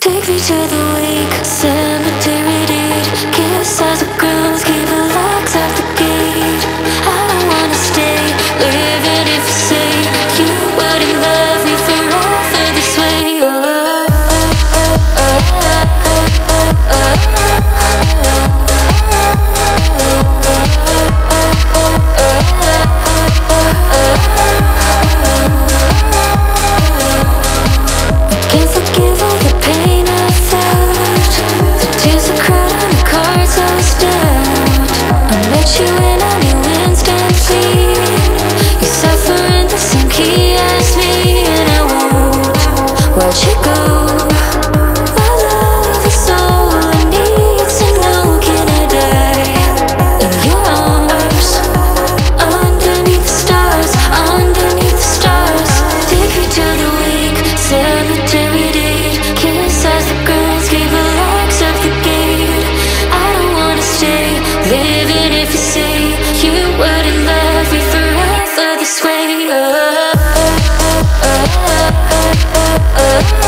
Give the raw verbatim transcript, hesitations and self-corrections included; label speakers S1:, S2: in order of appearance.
S1: Take me to the wake, cemetery deed. Kiss as the girls keep the locks at the gate. I don't wanna stay, living if you say you wouldn't love me forever this way. Oh, oh, oh, oh, can't forgive all the pain I felt, the tears I cried on the cards I was dealt. I met you and I knew instantly you suffer in the same key as me, and I won't watch you go. My love is all I need to know. Can I die in your arms, underneath the stars, underneath the stars? Take me to the wake, cemetery deed. Kiss as the girls give the locks of the gate. I don't wanna stay, living if you say you wouldn't love me forever this way. Oh, oh, oh, oh, oh, oh.